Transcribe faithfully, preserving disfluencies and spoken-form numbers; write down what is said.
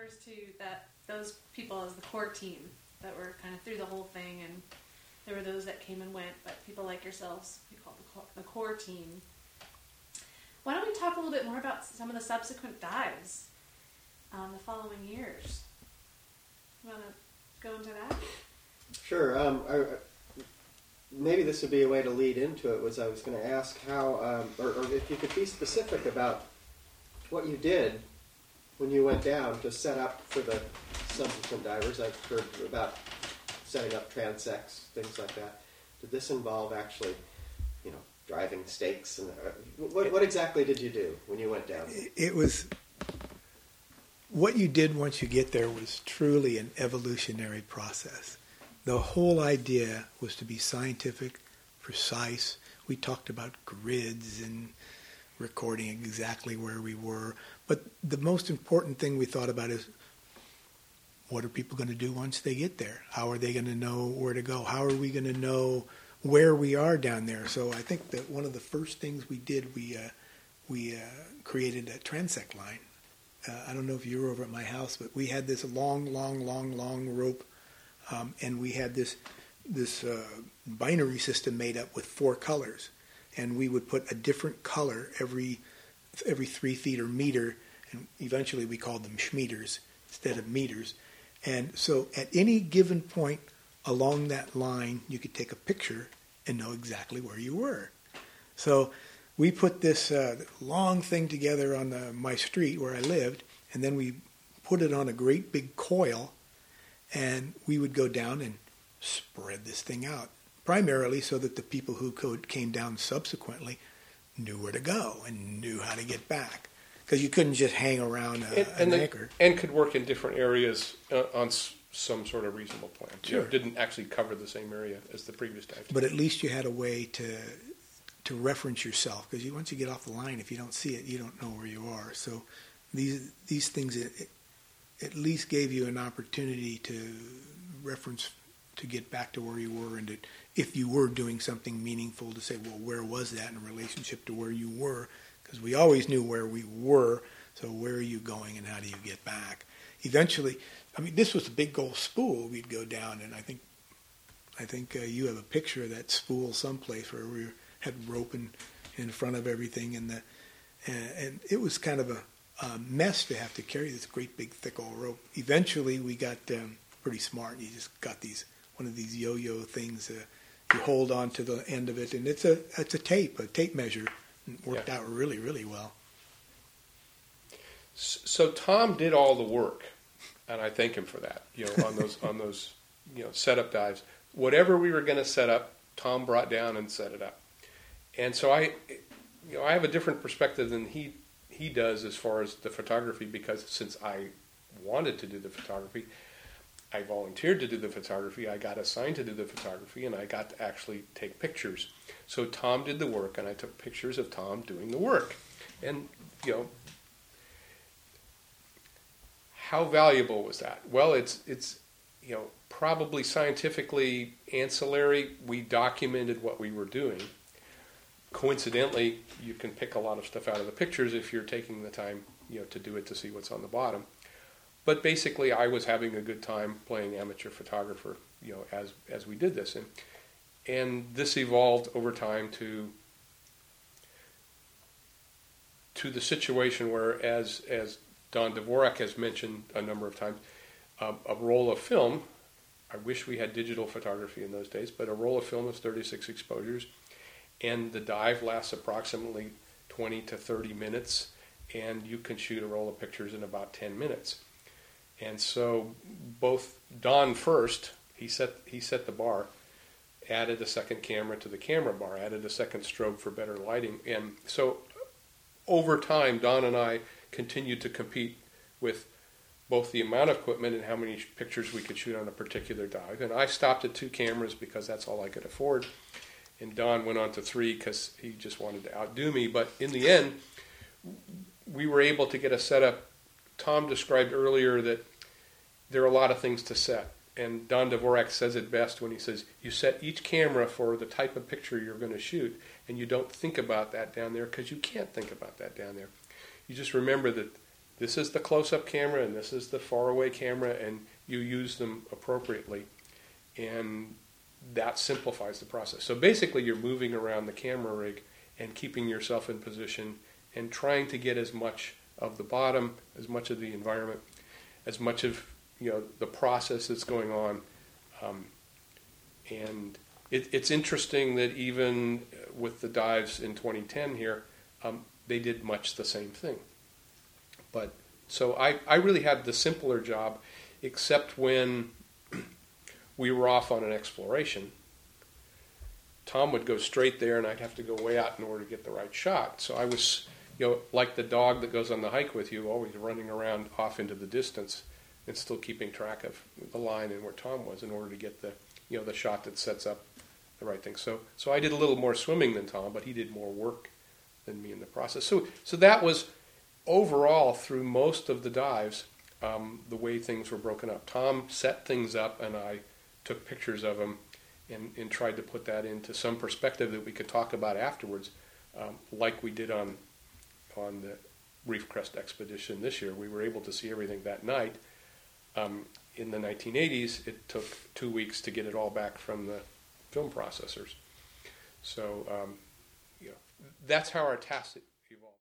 refers to that those people as the core team that were kind of through the whole thing, and there were those that came and went, but people like yourselves, we call the core, the core team. Why don't we talk a little bit more about some of the subsequent dives um, the following years? You want to go into that? Sure. Um, I, maybe this would be a way to lead into it. Was I was going to ask how, um, or, or if you could be specific about what you did when you went down to set up for the subsequent divers. I've heard about setting up transects, things like that. Did this involve actually, you know, driving stakes? And uh, what, what exactly did you do when you went down? It was, what you did once you get there was truly an evolutionary process. The whole idea was to be scientific, precise. We talked about grids and recording exactly where we were. But the most important thing we thought about is, what are people going to do once they get there? How are they going to know where to go? How are we going to know where we are down there? So I think that one of the first things we did, we uh, we uh, created a transect line. Uh, I don't know if you were over at my house, but we had this long, long, long, long rope, um, and we had this this uh, binary system made up with four colors, and we would put a different color every every three feet or meter, and eventually we called them schmeters instead of meters. And so at any given point along that line, you could take a picture and know exactly where you were. So we put this uh, long thing together on the, my street where I lived, and then we put it on a great big coil, and we would go down and spread this thing out, primarily so that the people who came down subsequently knew where to go and knew how to get back. Because you couldn't just hang around a, and, and an the, anchor. And could work in different areas uh, on s- some sort of reasonable plan. Sure. You know, didn't actually cover the same area as the previous dive. But at least you had a way to to reference yourself. Because you, once you get off the line, if you don't see it, you don't know where you are. So these these things it, it at least gave you an opportunity to reference, to get back to where you were, and to, if you were doing something meaningful, to say, well, where was that in relationship to where you were? Because we always knew where we were, so where are you going and how do you get back? Eventually, I mean, this was a big old spool. We'd go down, and I think I think uh, you have a picture of that spool someplace where we had rope in, in front of everything, and the and, and it was kind of a, a mess to have to carry this great big thick old rope. Eventually, we got um, pretty smart. You just got these one of these yo-yo things. Uh, you hold on to the end of it, and it's a it's a tape, a tape measure. It worked yeah. out really, really well. So Tom did all the work, and I thank him for that. You know, on those on those you know setup dives, whatever we were going to set up, Tom brought down and set it up. And so I, you know, I have a different perspective than he he does as far as the photography, because since I wanted to do the photography, I volunteered to do the photography, I got assigned to do the photography, and I got to actually take pictures. So Tom did the work, and I took pictures of Tom doing the work. And, you know, how valuable was that? Well, it's, it's you know, probably scientifically ancillary. We documented what we were doing. Coincidentally, you can pick a lot of stuff out of the pictures if you're taking the time, you know, to do it, to see what's on the bottom. But basically, I was having a good time playing amateur photographer, you know, as as we did this, and and this evolved over time to to the situation where, as as Don Dvorak has mentioned a number of times, um, a roll of film. I wish we had digital photography in those days, but a roll of film is thirty-six exposures, and the dive lasts approximately twenty to thirty minutes, and you can shoot a roll of pictures in about ten minutes. And so both Don first, he set he set the bar, added a second camera to the camera bar, added a second strobe for better lighting. And so over time, Don and I continued to compete with both the amount of equipment and how many pictures we could shoot on a particular dive. And I stopped at two cameras because that's all I could afford. And Don went on to three because he just wanted to outdo me. But in the end, we were able to get a setup. Tom described earlier that there are a lot of things to set. And Don Dvorak says it best when he says, you set each camera for the type of picture you're going to shoot, and you don't think about that down there because you can't think about that down there. You just remember that this is the close-up camera and this is the far-away camera, and you use them appropriately. And that simplifies the process. So basically you're moving around the camera rig and keeping yourself in position and trying to get as much of the bottom, as much of the environment, as much of, you know, the process that's going on. Um, and it, it's interesting that even with the dives in twenty ten here, um, they did much the same thing. But so I, I really had the simpler job, except when we were off on an exploration. Tom would go straight there, and I'd have to go way out in order to get the right shot. So I was, you know, like the dog that goes on the hike with you, always running around off into the distance and still keeping track of the line and where Tom was in order to get the, you know, the shot that sets up the right thing. So, so I did a little more swimming than Tom, but he did more work than me in the process. So, so that was overall through most of the dives, um, the way things were broken up. Tom set things up, and I took pictures of them and, and tried to put that into some perspective that we could talk about afterwards, um, like we did on on the Reef Crest expedition this year. We were able to see everything that night. Um, in the nineteen eighties, it took two weeks to get it all back from the film processors. So, um, you know, that's how our tasks evolved.